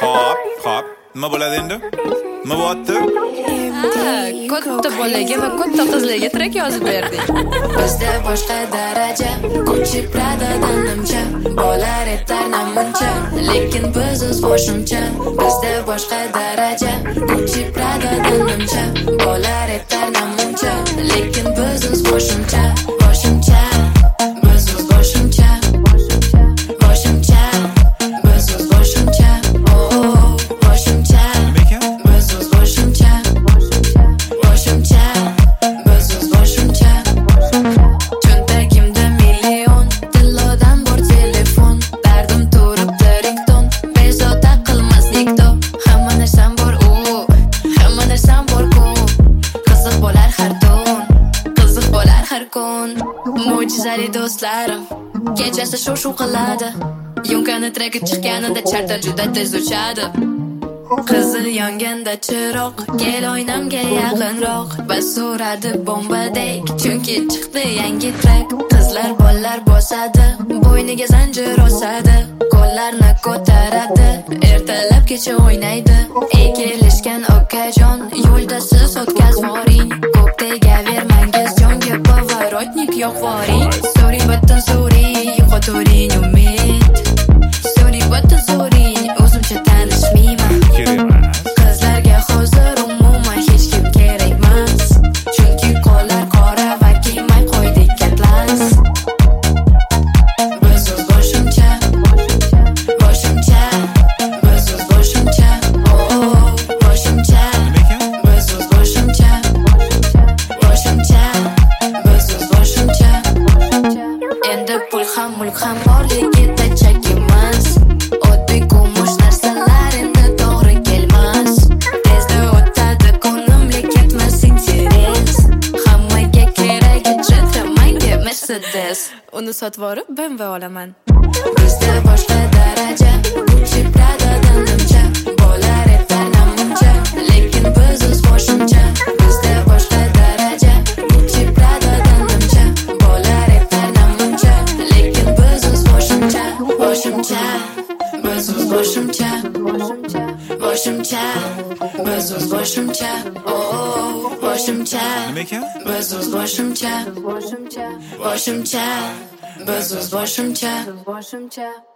Hop. Nima bo'ladi endi? Nima bo'lyapti? Katta bolaga va katta qizlarga track yozib berdik. Bizda boshqa daraja, Gucci Pradadan nimcha, bolar etar namuncha, lekin biz o'z boshimcha. Bizda boshqa daraja, Gucci Pradadan nimcha, bolar etar namuncha, lekin biz o'z boshimcha. Boshimcha, biz o'z boshimcha. Boshimcha, biz o'z boshimcha. Oh, boshimcha, biz o'z boshimcha. Boshimcha, biz o'z boshimcha. Cho'ntagimda million, tillodan bor telefon, dardim turibdi rington, bezovta qilmas nikto. Hamma narsam bor hamma narsam bor ku. Qiziq bo'lar har tun, qiziq bo'lar har kun. Mo'jizali do'stlarim kechasi shu qiladi. Yunkani treki chiqqanida charter juda tez uchadi. Qizil yonganda chiroq, kel oynamga yaqinroq, bas so'radi bombadek, chunki chiqdi yangi track. Qizlar bollar bosadi, bo'yniga zanjir osadi, qo'llarni ko'taradi, ertalab kecha o'ynaydi. Ey kelishgan okajon, yo'lda siz o'tkazvoring, ko'p tegavermangiz jonga, поворотник yo'qvoring. So'ring button so'ring, yo'qoturing umid. So'ring button so'ring, o'zimcha tanishmayman. Qizlarga hozir umuman hech kim kerak emas, chunki qo'llar qora va kiymay qo'ydik atlas. Biz o'z boshimcha, boshimcha, biz o'z boshimcha. Oh, boshimcha, biz o'z boshimcha. Boshimcha, biz o'z boshimcha. Endi pul ham mulk ham borligida chak emas, oddiy kumush narsalar endi to'g'ri kelmas. Tezda o'tadi kunimga ketmas interes, hammaga keragi Jetta, menga Mercedes. Uni sotvorib BMW olaman. Bizda boshqa daraja, Gucci Pradadan nimcha, bolar etar namuncha, lekin biz o'z boshimcha. Bizda boshqa daraja, Gucci Pradadan nimcha, bolar etar namuncha, lekin biz o'z boshimcha. Boshimcha, biz o'z boshimcha. Boshimcha, biz o'z boshimcha. Oh, boshimcha, Nima ekan? biz o'z boshimcha. Boshimcha, biz o'z boshimcha.